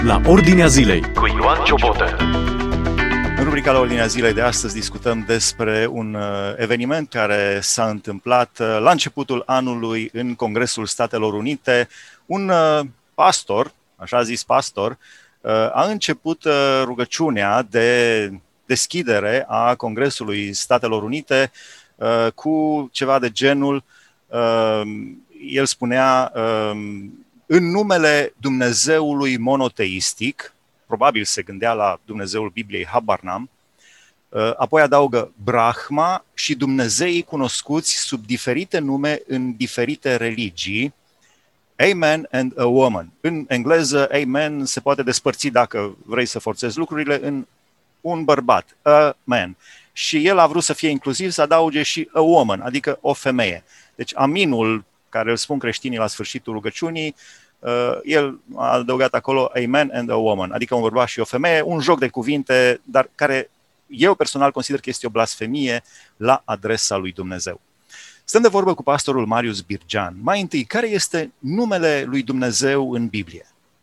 La Ordinea Zilei cu Ioan Ciobotă. În rubrica La Ordinea Zilei de astăzi discutăm despre un eveniment care s-a întâmplat la începutul anului în Congresul Statelor Unite. Un pastor, așa zis pastor, a început rugăciunea de deschidere a Congresului Statelor Unite cu ceva de genul, el spunea, în numele Dumnezeului monoteistic, probabil se gândea la Dumnezeul Bibliei, habar n-am, apoi adaugă Brahma și dumnezeii cunoscuți sub diferite nume în diferite religii, Amen and a woman. În engleză, amen se poate despărți, dacă vrei să forțezi lucrurile, în un bărbat, a man. Și el a vrut să fie inclusiv, să adauge și a woman, adică o femeie. Deci aminul care îl spun creștinii la sfârșitul rugăciunii, el a adăugat acolo a man and a woman, adică un bărbat și o femeie, un joc de cuvinte, dar care eu personal consider că este o blasfemie la adresa lui Dumnezeu. Stăm de vorbă cu pastorul Marius Birgean. Mai întâi, care este numele lui Dumnezeu în Biblie?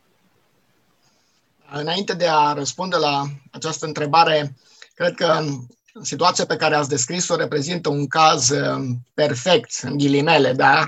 Înainte de a răspunde la această întrebare, cred că situația pe care ați descris-o reprezintă un caz perfect, în ghilimele, da?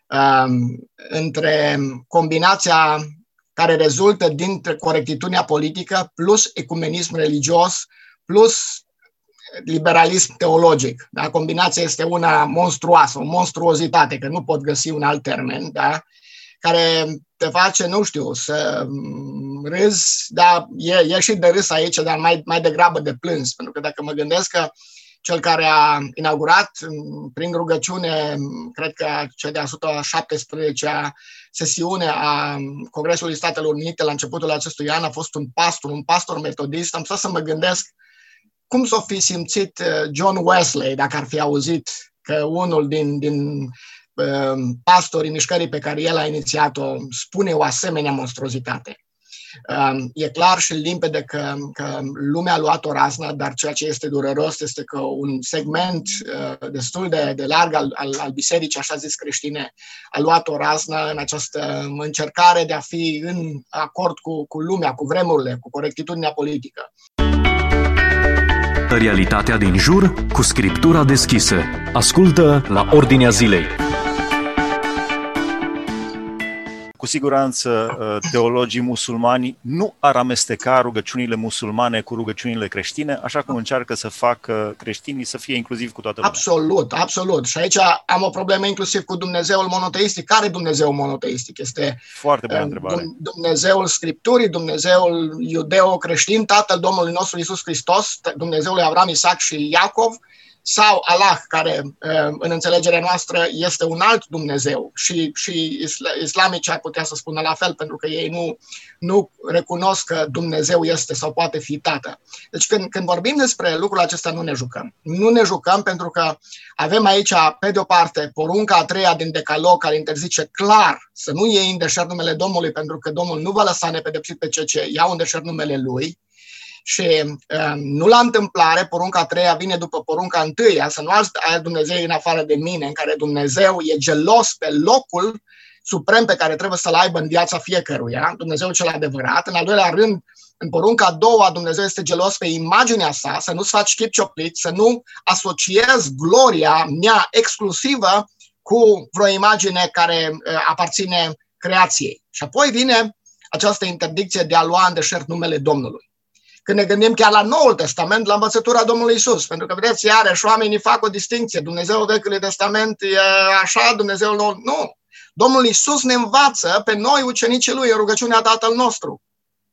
Între combinația care rezultă dintre corectitudinea politică plus ecumenism religios plus liberalism teologic. Da? Combinația este una monstruoasă, o monstruozitate, că nu pot găsi un alt termen, da? Care te face, nu știu, să râzi, dar e și de râs aici, dar mai degrabă de plâns, pentru că dacă mă gândesc că cel care a inaugurat prin rugăciune, cred că cea de-a 117-a sesiune a Congresului Statelor Unite la începutul acestui an a fost un pastor metodist, am stat să mă gândesc cum s-o fi simțit John Wesley dacă ar fi auzit că unul din pastorii mișcării pe care el a inițiat-o spune o asemenea monstruozitate. E clar și limpede că lumea a luat-o razna, dar ceea ce este dureros este că un segment destul de larg al bisericii, așa zis creștine, a luat-o razna în această încercare de a fi în acord cu lumea, cu vremurile, cu corectitudinea politică. Realitatea din jur cu Scriptura deschisă. Ascultă La Ordinea Zilei. Cu siguranță, teologii musulmani nu ar amesteca rugăciunile musulmane cu rugăciunile creștine, așa cum încearcă să facă creștinii să fie inclusivi cu toată lumea. Absolut, absolut. Și aici am o problemă inclusiv cu Dumnezeul monoteistic. Care Dumnezeu monoteistic? Este foarte bună întrebare. Dumnezeul Scripturii, Dumnezeul iudeo-creștin, Tatăl Domnului nostru Iisus Hristos, Dumnezeul lui Avram, Isaac și Iacov, sau Allah, care în înțelegerea noastră este un alt Dumnezeu și islamicii ar putea să spună la fel, pentru că ei nu recunosc că Dumnezeu este sau poate fi Tată. Deci când vorbim despre lucrul acesta nu ne jucăm. Nu ne jucăm pentru că avem aici, pe de o parte, porunca a treia din Decalog, care interzice clar să nu iei în deșert numele Domnului, pentru că Domnul nu va lăsa nepedepsit pe cei ce iau în deșert numele Lui. Și nu la întâmplare, porunca a treia vine după porunca întâia, să nu ai Dumnezeu în afară de mine, în care Dumnezeu e gelos pe locul suprem pe care trebuie să-l aibă în viața fiecăruia, Dumnezeu cel adevărat. În al doilea rând, în porunca a doua, Dumnezeu este gelos pe imaginea sa, să nu-ți faci chip cioplit, să nu asociezi gloria mea exclusivă cu vreo imagine care aparține creației. Și apoi vine această interdicție de a lua în deșert numele Domnului. Când ne gândim chiar la Noul Testament, la învățătura Domnului Iisus, pentru că, vedeți, iarăși oamenii fac o distinție. Dumnezeul Vechiului Testament e așa, Dumnezeul nou. Nu. Domnul Iisus ne învață pe noi, ucenicii Lui, în rugăciunea Tatăl nostru.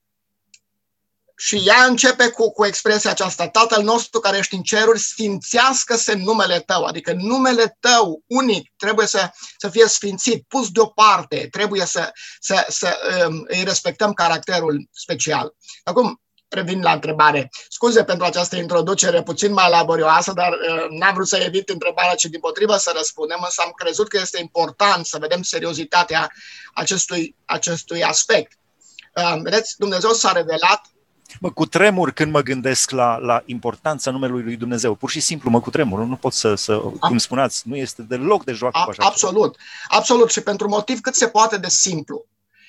Și ea începe cu expresia aceasta: Tatăl nostru care ești în ceruri, sfințească-se numele Tău. Adică numele Tău unic trebuie să fie sfințit, pus deoparte, trebuie să îi respectăm caracterul special. Acum, revin la întrebare. Scuze pentru această introducere puțin mai laborioasă, dar n-am vrut să evit întrebarea, ci dimpotrivă să răspundem, însă am crezut că este important să vedem seriozitatea acestui aspect. Vedeți, Dumnezeu s-a revelat. Mă cutremur când mă gândesc la importanța numelui lui Dumnezeu. Pur și simplu mă cutremur. Nu pot cum spuneați, nu este deloc de joacă cu așa. Absolut. Absolut. Și pentru motiv cât se poate de simplu.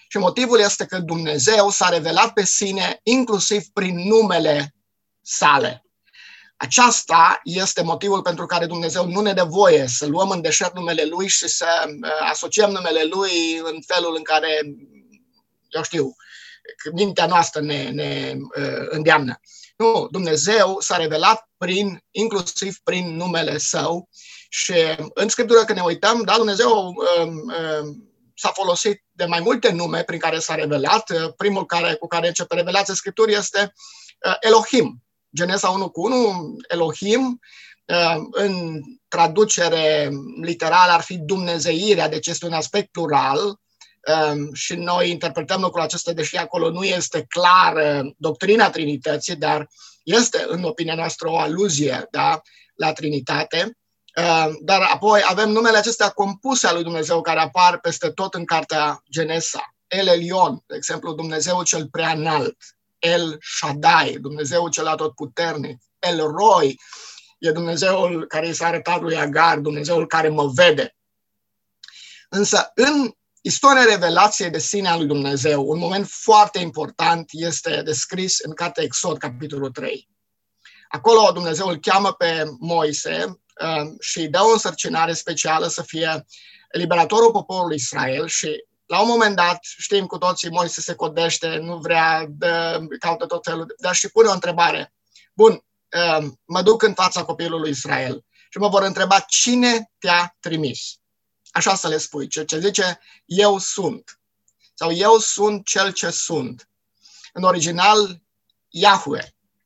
Și motivul este că Dumnezeu s-a revelat pe sine inclusiv prin numele sale. Aceasta este motivul pentru care Dumnezeu nu ne dă voie să luăm în deșert numele Lui și să asociem numele Lui în felul în care, eu știu, mintea noastră ne îndeamnă. Nu, Dumnezeu s-a revelat inclusiv prin numele Său și în Scriptură când ne uităm, da, Dumnezeu s-a folosit de mai multe nume prin care s-a revelat. Primul cu care începe revelația Scripturii este Elohim. Genesa 1:1, Elohim, în traducere literală ar fi dumnezeirea, deci este un aspect plural și noi interpretăm lucrul acesta, deși acolo nu este clar doctrina Trinității, dar este, în opinia noastră, o aluzie, da, la Trinitate. Dar apoi avem numele acestea compuse al lui Dumnezeu care apar peste tot în cartea Genesa. El Elion, de exemplu, Dumnezeu cel preanalt. El Shaddai, Dumnezeul cel atotputernic. El Roi, e Dumnezeul care i s-a arătat lui Agar, Dumnezeul care mă vede. Însă în istoria revelației de sine a lui Dumnezeu, un moment foarte important este descris în cartea Exod, capitolul 3. Acolo Dumnezeu îl cheamă pe Moise și îi dă o însărcinare specială să fie liberatorul poporului Israel și la un moment dat, știm cu toții, Moise se codește, nu vrea, caută tot felul, dar și pune o întrebare. Bun, mă duc în fața copilului Israel și mă vor întreba cine te-a trimis. Așa să le spui, ce zice, eu sunt. Sau eu sunt cel ce sunt. În original, Yahweh.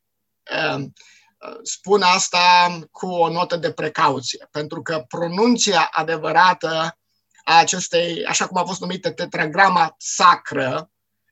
Spun asta cu o notă de precauție, pentru că pronunția adevărată a acestei, așa cum a fost numită tetragrama sacră,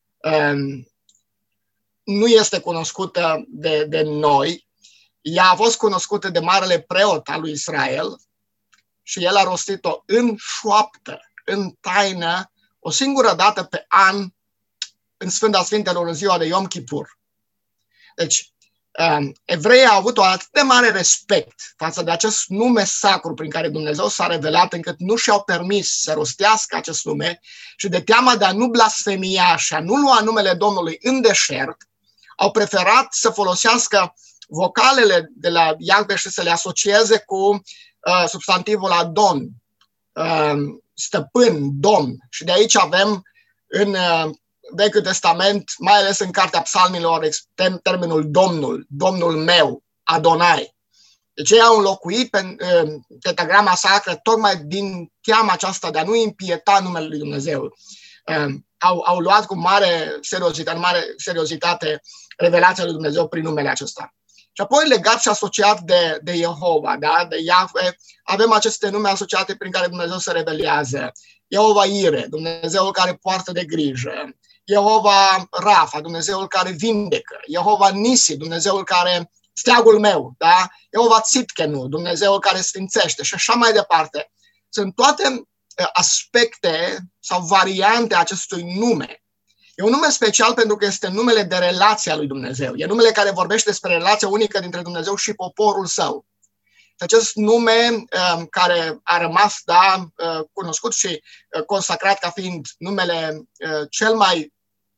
nu este cunoscută de noi. Ea a fost cunoscută de marele preot al lui Israel și el a rostit-o în șoaptă, în taină, o singură dată pe an, în Sfânta Sfintelor, în ziua de Yom Kippur. Deci, evreii au avut un atât de mare respect față de acest nume sacru prin care Dumnezeu s-a revelat, încât nu și-au permis să rostească acest nume și de teama de a nu blasfemia și a nu lua numele Domnului în deșert, au preferat să folosească vocalele de la Yahweh și să le asocieze cu substantivul Adon, stăpân, domn. Și de aici avem în Vechiul Testament, mai ales în Cartea Psalmilor, termenul Domnul, Domnul meu, Adonai. Deci ei au înlocuit pe tetragrama sacră tocmai din teama aceasta de a nu impieta numele lui Dumnezeu. Au luat cu mare seriozitate revelația lui Dumnezeu prin numele acesta. Și apoi legat și asociat de Jehova, da? De Yahweh, avem aceste nume asociate prin care Dumnezeu se revelează. Jehova Ire, Dumnezeul care poartă de grijă. Jehova Rafa, Dumnezeul care vindecă. Jehova Nisi, Dumnezeul care, steagul meu, da? Jehova Țitkenu, Dumnezeul care sfințește și așa mai departe. Sunt toate aspecte sau variante acestui nume. E un nume special pentru că este numele de relație a lui Dumnezeu. E numele care vorbește despre relația unică dintre Dumnezeu și poporul său. Acest nume care a rămas cunoscut și consacrat ca fiind numele cel mai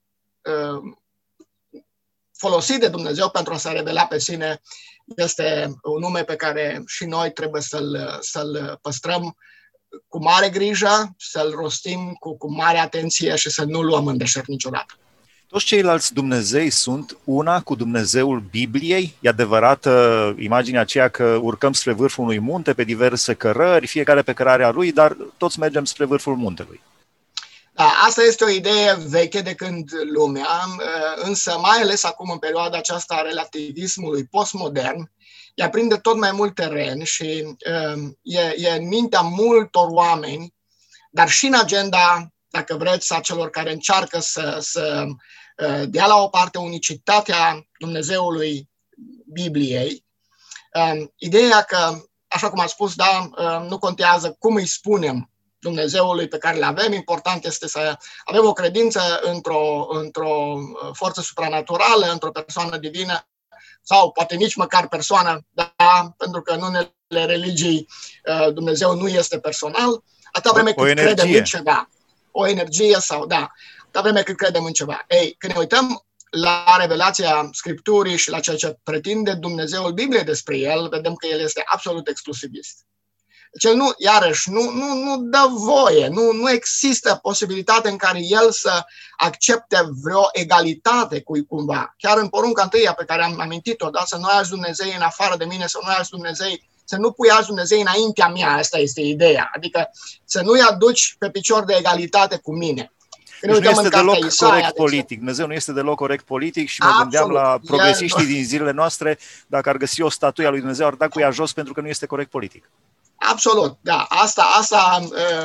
folosit de Dumnezeu pentru a se revela pe sine, este un nume pe care și noi trebuie să-l păstrăm cu mare grijă, să-l rostim cu mare atenție și să nu-l luăm în deșert niciodată. Toți ceilalți Dumnezei sunt una cu Dumnezeul Bibliei? E adevărată imaginea aceea că urcăm spre vârful unui munte pe diverse cărări, fiecare pe cărarea lui, dar toți mergem spre vârful muntelui. Da, asta este o idee veche de când lumea, însă mai ales acum în perioada aceasta a relativismului postmodern, ea prinde tot mai mult teren și e în mintea multor oameni, dar și în agenda, dacă vreți, a celor care încearcă să dea la o parte unicitatea Dumnezeului Bibliei. Ideea că, așa cum am spus, da, nu contează cum îi spunem Dumnezeului pe care îl avem, important este să avem o credință într-o forță supranaturală, într-o persoană divină, sau poate nici măcar persoană, da, pentru că în unele religii Dumnezeu nu este personal, atâta vreme cât credem în ceva, o energie sau da. dar vreme cât credem în ceva. Ei, când ne uităm la revelația Scripturii și la ceea ce pretinde Dumnezeul Bibliei despre el, vedem că el este absolut exclusivist. Deci el nu dă voie, nu există posibilitate în care el să accepte vreo egalitate cuiva. Chiar în porunca întâia pe care am amintit-o, da? Să nu ai alți Dumnezei în afară de mine, să nu ai alți Dumnezei, să nu pui alți Dumnezei înaintea mea, asta este ideea. Adică să nu-i aduci pe picior de egalitate cu mine. Deci nu este deloc corect politic. Dumnezeu nu este deloc corect politic și mă gândeam la progresiștii din zilele noastre, dacă ar găsi o statuie a lui Dumnezeu, ar da cu ea jos pentru că nu este corect politic. Absolut, da. Asta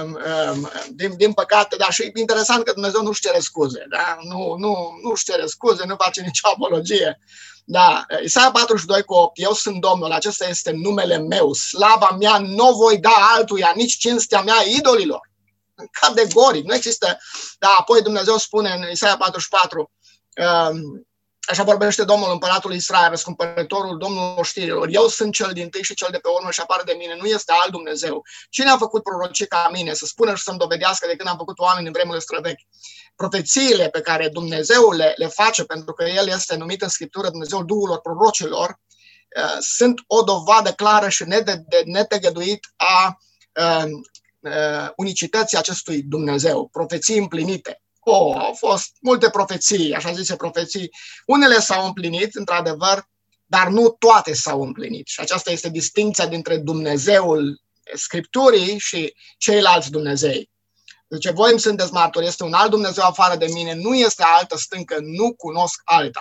din păcate, dar și interesant că Dumnezeu nu-și cere scuze, da? Nu-și cere scuze, nu face nicio apologie. Da, Isaia 42:8, eu sunt Domnul, acesta este numele meu, slava mea nu voi da altuia, nici cinstea mea idolilor. Categoric, nu există. Da, apoi Dumnezeu spune în Isaia 44, așa vorbește Domnul împăratul Israel, răscumpărătorul, Domnul oștirilor. Eu sunt cel dintâi și cel de pe urmă și apare de mine. Nu este alt Dumnezeu. Cine a făcut prorocii ca mine? Să spună și să-mi dovedească de când am făcut oameni în vremurile străvechi. Profețiile pe care Dumnezeu le face, pentru că El este numit în Scriptură Dumnezeul Duhulor prorocilor, sunt o dovadă clară și netegăduit a unicității acestui Dumnezeu. Profeții împlinite. Au fost multe profeții, așa zise profeții. Unele s-au împlinit, într-adevăr, dar nu toate s-au împlinit. Și aceasta este distincția dintre Dumnezeul Scripturii și ceilalți Dumnezei. Deci voi îmi sunteți martori, este un alt Dumnezeu afară de mine, nu este altă stâncă, nu cunosc alta.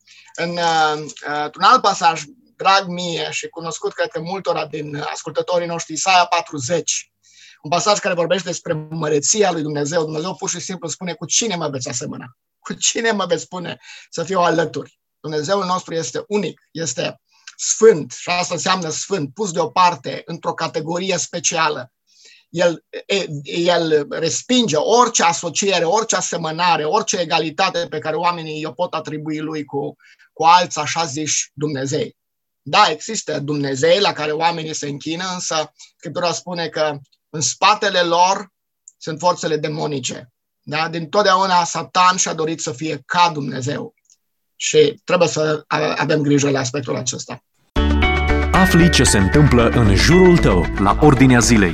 Într-un alt pasaj, drag mie și cunoscut, cred că multora din ascultătorii noștri, Isaia 40, un pasaj care vorbește despre măreția lui Dumnezeu. Dumnezeu pur și simplu spune: cu cine mă veți asemăna? Cu cine mă veți spune să fiu alături? Dumnezeul nostru este unic, este sfânt și asta înseamnă sfânt, pus deoparte într-o categorie specială. El respinge orice asociere, orice asemănare, orice egalitate pe care oamenii o pot atribui lui cu alți așa ziși Dumnezei. Da, există Dumnezei la care oamenii se închină, însă Scriptura spune că în spatele lor sunt forțele demonice. Da? Din totdeauna Satan și-a dorit să fie ca Dumnezeu. Și trebuie să avem grijă la aspectul acesta. Afli ce se întâmplă în jurul tău, la Ordinea Zilei.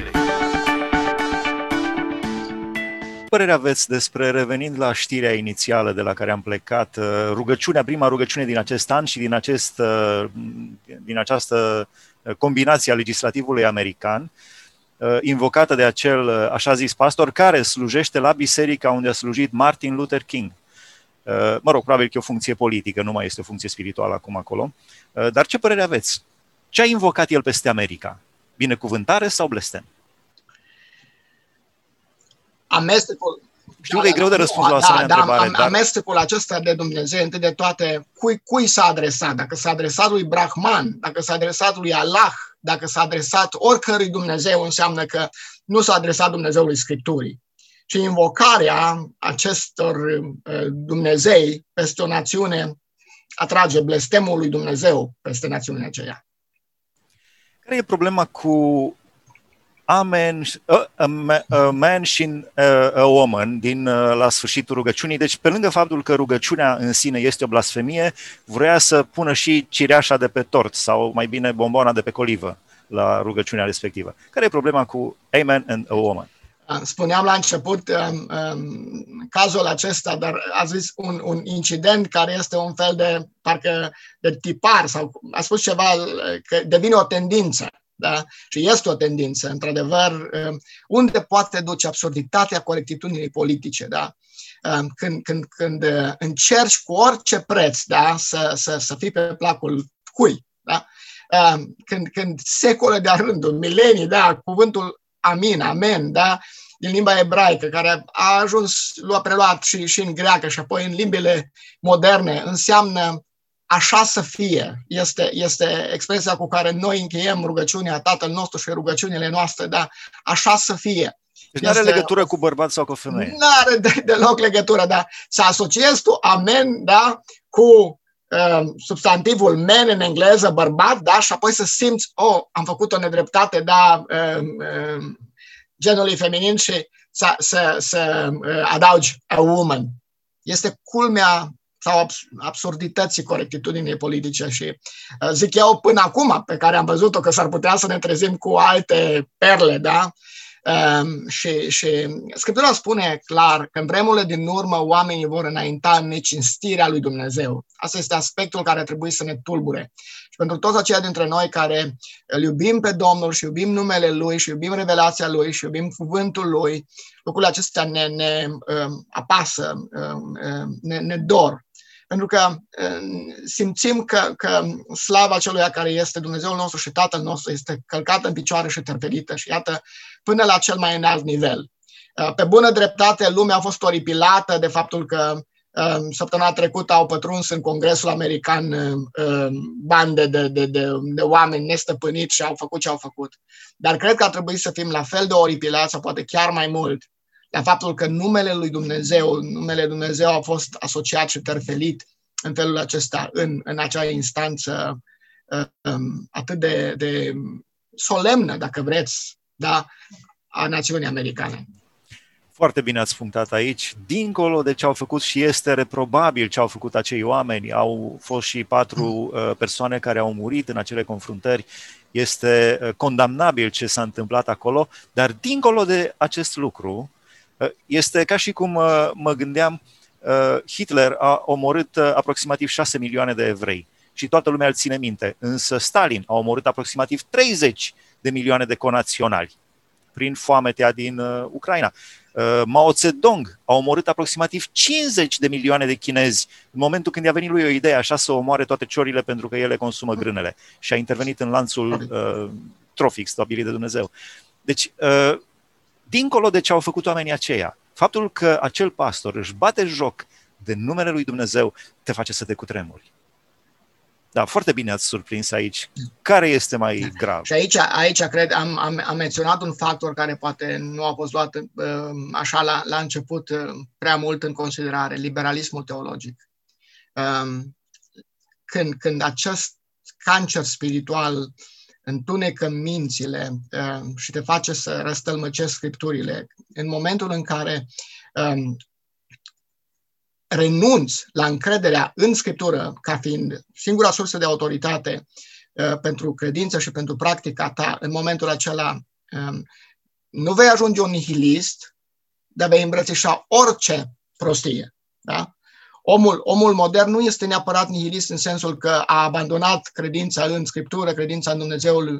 Ce părere aveți despre, revenind la știrea inițială de la care am plecat, prima rugăciune din acest an și din această combinație a legislativului american, invocată de acel așa zis pastor care slujește la biserica unde a slujit Martin Luther King. Mă rog, probabil că e o funcție politică, nu mai este o funcție spirituală acum acolo. Dar ce părere aveți? Ce a invocat el peste America? Binecuvântare sau blestem? Amestecul. Știu că e greu de răspuns la o asemenea întrebare. Dar amestecul acesta de Dumnezeu, întâi de toate, cui s-a adresat? Dacă s-a adresat lui Brahman, dacă s-a adresat lui Allah, dacă s-a adresat oricărui Dumnezeu, înseamnă că nu s-a adresat Dumnezeului Scripturii. Și invocarea acestor Dumnezei peste o națiune atrage blestemul lui Dumnezeu peste națiunea aceea. Care e problema cu a man și a woman la sfârșitul rugăciunii? Deci, pe lângă faptul că rugăciunea în sine este o blasfemie, vrea să pună și cireașa de pe tort sau mai bine bomboana de pe colivă la rugăciunea respectivă. Care e problema cu a man and a woman? Spuneam la început cazul acesta, dar a zis un incident care este un fel de tipar sau a spus ceva că devine o tendință. Da? Și este o tendință, într-adevăr, unde poate duce absurditatea corectitudinii politice. Da? Când încerci cu orice preț, da? să fii pe placul cui. Da? Când secole de-a rândul, milenii, da? Cuvântul amin, amen, da? Din limba ebraică, care a ajuns, l-a preluat și în greacă și apoi în limbile moderne, înseamnă așa să fie. Este expresia cu care noi încheiem rugăciunea Tatăl nostru și rugăciunile noastre, da? Așa să fie. Deci nu are legătură cu bărbat sau cu femeie. Nu are deloc legătură, da. Să asociezi tu amen, da, cu substantivul man în engleză, bărbat, da, și apoi să simți, am făcut o nedreptate, da, genului feminin și să adaugi a woman. Este culmea sau absurdității corectitudinii politice și zic eu până acum, pe care am văzut-o, că s-ar putea să ne trezim cu alte perle, da? Și Scriptura spune clar că în vremurile din urmă oamenii vor înainta în necinstirea lui Dumnezeu. Asta este aspectul care trebuie să ne tulbure. Și pentru toți aceia dintre noi care îl iubim pe Domnul și iubim numele Lui și iubim revelația Lui și iubim cuvântul Lui, lucrurile acestea ne apasă, ne dor. Pentru că simțim că slava celuia care este Dumnezeul nostru și Tatăl nostru este călcată în picioare și terpelită și iată până la cel mai înalt nivel. Pe bună dreptate, lumea a fost oripilată de faptul că săptămâna trecută au pătruns în Congresul American bande de oameni nestăpâniți și au făcut ce au făcut. Dar cred că ar trebui să fim la fel de oripilați sau poate chiar mai mult la faptul că numele Dumnezeu a fost asociat și terfelit în felul acesta, în acea instanță atât de solemnă, dacă vreți, da, a națiunii americane. Foarte bine ați punctat aici. Dincolo de ce au făcut și este reprobabil ce au făcut acei oameni, au fost și 4 persoane care au murit în acele confruntări, este condamnabil ce s-a întâmplat acolo, dar dincolo de acest lucru, este ca și cum mă gândeam, Hitler a omorât aproximativ 6 milioane de evrei și toată lumea îl ține minte, însă Stalin a omorât aproximativ 30 de milioane de conaționali prin foametea din Ucraina. Mao Zedong a omorât aproximativ 50 de milioane de chinezi în momentul când i-a venit lui o idee așa să omoare toate ciorile pentru că ele consumă grânele și a intervenit în lanțul trofic stabilit de Dumnezeu. Deci, dincolo de ce au făcut oamenii aceia, faptul că acel pastor își bate joc de numele lui Dumnezeu te face să te cutremuri. Da, foarte bine ați surprins aici. Care este mai grav? Și aici cred, am menționat un factor care poate nu a fost luat așa la început prea mult în considerare, liberalismul teologic. Când acest cancer spiritual întunecă mințile și te face să răstălmăcești Scripturile, în momentul în care renunți la încrederea în Scriptură ca fiind singura sursă de autoritate pentru credință și pentru practica ta, în momentul acela nu vei ajunge un nihilist, dar vei îmbrățișa orice prostie. Da? Omul modern nu este neapărat nihilist în sensul că a abandonat credința în Scriptură, credința în Dumnezeul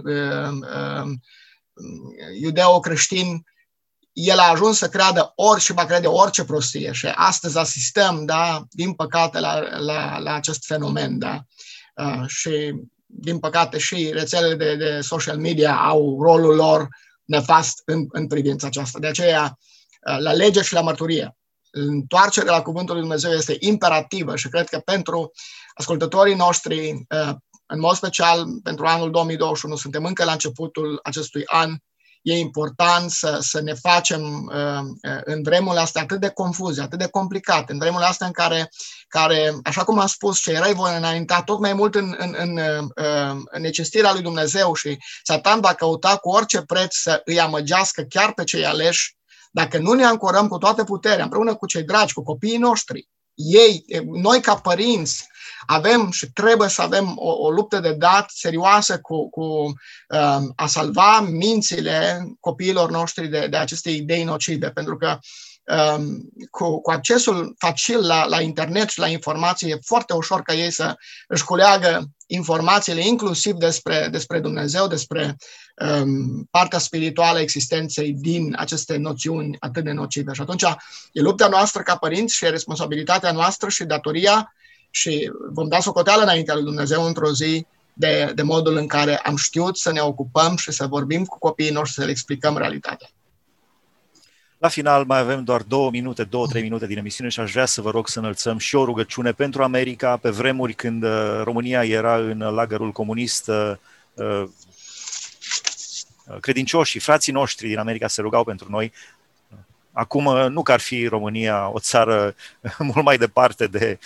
iudeo-creștin. El a ajuns să creadă și va crede orice prostie și astăzi asistăm, da, din păcate, la acest fenomen. Da? Și din păcate și rețelele de social media au rolul lor nefast în privința aceasta. De aceea, la lege și la mărturie, întoarcerea la Cuvântul lui Dumnezeu este imperativă și cred că pentru ascultătorii noștri, în mod special pentru anul 2021, suntem încă la începutul acestui an, e important să ne facem în vremurile astea atât de confuze, atât de complicate, în vremurile astea în care, așa cum am spus, cei răi vor înainta tot mai mult în necestirea lui Dumnezeu și Satan va căuta cu orice preț să îi amăgească chiar pe cei aleși, dacă nu ne ancorăm cu toată puterea, împreună cu cei dragi, cu copiii noștri. Noi ca părinți avem și trebuie să avem o luptă de dat serioasă cu a salva mințile copiilor noștri de aceste idei nocive, pentru că cu accesul facil la internet și la informații e foarte ușor ca ei să își culeagă informațiile inclusiv despre Dumnezeu, despre partea spirituală a existenței din aceste noțiuni atât de nocive. Și atunci e lupta noastră ca părinți și e responsabilitatea noastră și datoria și vom da socoteală înaintea lui Dumnezeu într-o zi de modul în care am știut să ne ocupăm și să vorbim cu copiii noștri, să le explicăm realitatea. La final mai avem doar 2-3 minute din emisiune și aș vrea să vă rog să înălțăm și o rugăciune pentru America. Pe vremuri când România era în lagărul comunist, credincioșii, frații noștri din America se rugau pentru noi. Acum nu că ar fi România o țară mult mai departe de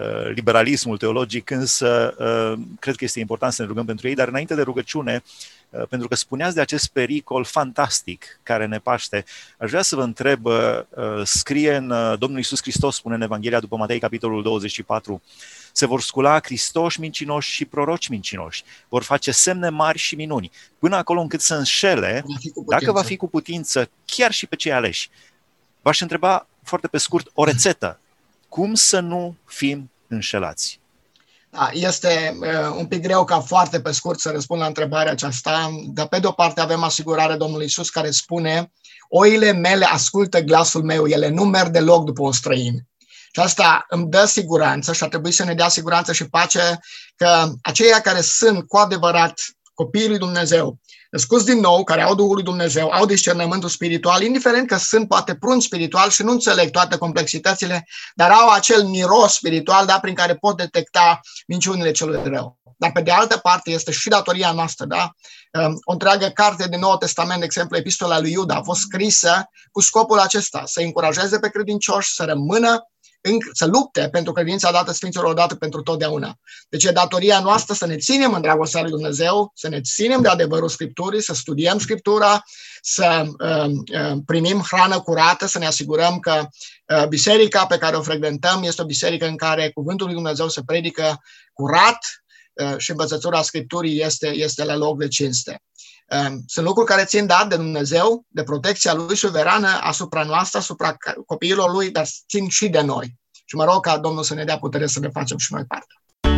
liberalismul teologic, însă cred că este important să ne rugăm pentru ei, dar înainte de rugăciune pentru că spuneați de acest pericol fantastic care ne paște. Aș vrea să vă întreb, scrie Domnul Iisus Hristos, spune în Evanghelia după Matei, capitolul 24, se vor scula Hristoși mincinoși și proroci mincinoși, vor face semne mari și minuni, până acolo încât să înșele, dacă va fi cu putință, chiar și pe cei aleși. V-aș întreba foarte pe scurt o rețetă. Cum să nu fim înșelați? Da, este un pic greu ca foarte pe scurt să răspund la întrebarea aceasta, dar pe de o parte avem asigurarea Domnului Iisus care spune: oile mele ascultă glasul meu, ele nu merg deloc după un străin. Și asta îmi dă siguranță și ar trebui să ne dea siguranță și pace că aceia care sunt cu adevărat copiii lui Dumnezeu, născuți din nou, care au Duhul lui Dumnezeu, au discernământul spiritual, indiferent că sunt poate prunți spiritual și nu înțeleg toate complexitățile, dar au acel miros spiritual, da, prin care pot detecta minciunile celui rău. Dar pe de altă parte este și datoria noastră, da? O întreagă carte din Noul Testament, de exemplu, Epistola lui Iuda, a fost scrisă cu scopul acesta, să încurajeze pe credincioși să rămână, să lupte pentru credința dată Sfinților odată pentru totdeauna. Deci e datoria noastră să ne ținem în dragostea lui Dumnezeu, să ne ținem de adevărul Scripturii, să studiem Scriptura, să primim hrană curată, să ne asigurăm că biserica pe care o frecventăm este o biserică în care cuvântul lui Dumnezeu se predică curat și învățătura Scripturii este la loc de cinste. Sunt lucruri care țin de Dumnezeu, de protecția Lui suverană asupra noastră, asupra copiilor Lui, dar țin și de noi. Și mă rog ca Domnul să ne dea putere să ne facem și noi parte.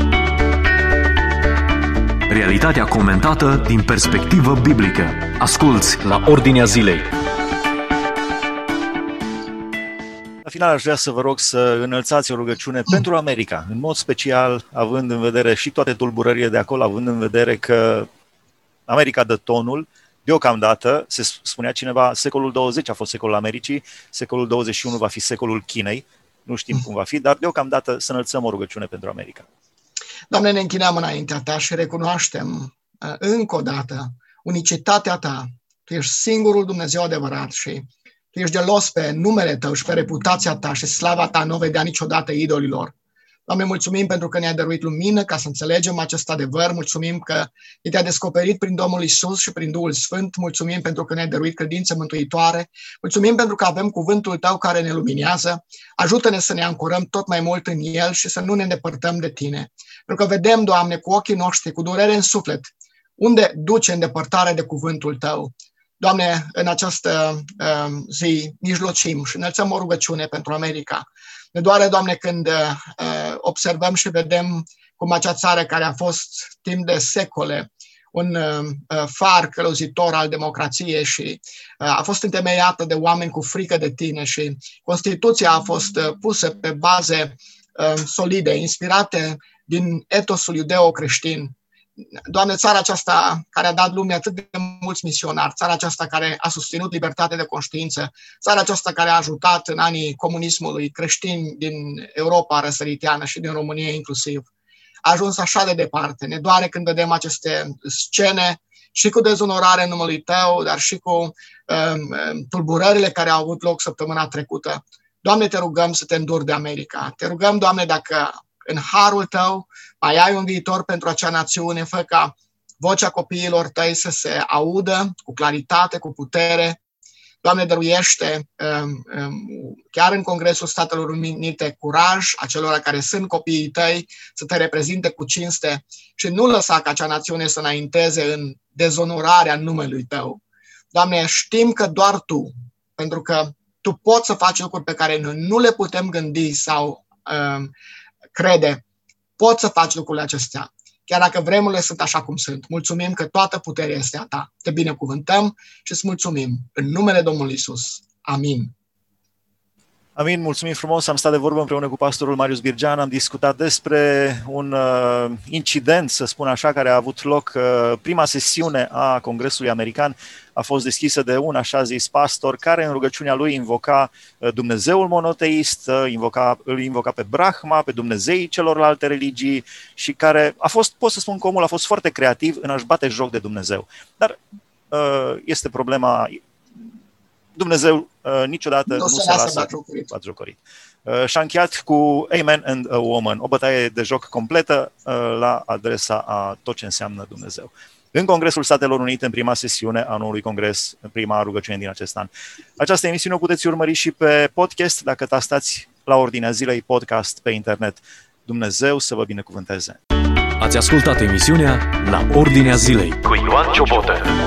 Realitatea comentată din perspectivă biblică. Asculți la Ordinea Zilei. La final aș vrea să vă rog să înălțați o rugăciune pentru America, în mod special având în vedere și toate tulburările de acolo, având în vedere că America dă tonul. Deocamdată, se spunea cineva, secolul 20 a fost secolul Americii, secolul 21 va fi secolul Chinei, nu știm cum va fi, dar deocamdată să înălțăm o rugăciune pentru America. Doamne, ne închinăm înaintea Ta și recunoaștem încă o dată unicitatea Ta. Tu ești singurul Dumnezeu adevărat și Tu ești gelos pe numele Tău și pe reputația Ta și slava Ta nu vedea niciodată idolilor. Doamne, mulțumim pentru că ne-ai dăruit lumină ca să înțelegem acest adevăr. Mulțumim că Te-a descoperit prin Domnul Iisus și prin Duhul Sfânt. Mulțumim pentru că ne-ai dăruit credință mântuitoare. Mulțumim pentru că avem cuvântul Tău care ne luminează. Ajută-ne să ne ancorăm tot mai mult în El și să nu ne îndepărtăm de Tine. Pentru că vedem, Doamne, cu ochii noștri, cu durere în suflet, unde duce îndepărtarea de cuvântul Tău. Doamne, în această zi mijlocim și înălțăm o rugăciune pentru America. Ne doare, Doamne, când observăm și vedem cum acea țară care a fost timp de secole un far călăuzitor al democrației și a fost întemeiată de oameni cu frică de Tine și Constituția a fost pusă pe baze solide, inspirate din etosul iudeo-creștin. Doamne, țara aceasta care a dat lumii atât de mulți misionari, țara aceasta care a susținut libertatea de conștiință, țara aceasta care a ajutat în anii comunismului creștini din Europa răsăriteană și din România inclusiv, a ajuns așa de departe. Ne doare când vedem aceste scene și cu dezonorare numele Tău, dar și cu tulburările care au avut loc săptămâna trecută. Doamne, Te rugăm să Te înduri de America. Te rugăm, Doamne, dacă în harul Tău mai ai un viitor pentru acea națiune, fă ca vocea copiilor Tăi să se audă cu claritate, cu putere. Doamne, dăruiește chiar în Congresul Statelor Unite curaj acelora care sunt copiii Tăi să Te reprezinte cu cinste și nu lăsa ca acea națiune să înainteze în dezonorarea numelui Tău. Doamne, știm că doar Tu, pentru că Tu poți să faci lucruri pe care noi nu le putem gândi sau crede, poți să faci lucrurile acestea, chiar dacă vremurile sunt așa cum sunt. Mulțumim că toată puterea este a Ta. Te binecuvântăm și îți mulțumim. În numele Domnului Iisus. Amin. Amin, mulțumim frumos. Am stat de vorbă împreună cu pastorul Marius Birgean, am discutat despre un incident, să spun așa, care a avut loc. Prima sesiune a Congresului American a fost deschisă de un așa zis pastor care în rugăciunea lui invoca Dumnezeul monoteist, îl invoca pe Brahma, pe Dumnezeii celorlalte religii și care a fost, pot să spun că omul a fost foarte creativ în a-și bate joc de Dumnezeu. Dar este problema... Dumnezeu niciodată nu se lasă batjocorit. Și-a încheiat cu A Man and a Woman, o bătaie de joc completă la adresa a tot ce înseamnă Dumnezeu. în Congresul Statelor Unite, în prima sesiune a noului congres, în prima rugăciune din acest an. Această emisiune o puteți urmări și pe podcast, dacă tastați La Ordinea Zilei podcast pe internet. Dumnezeu să vă binecuvânteze! Ați ascultat emisiunea La Ordinea Zilei cu Ioan Ciobotă.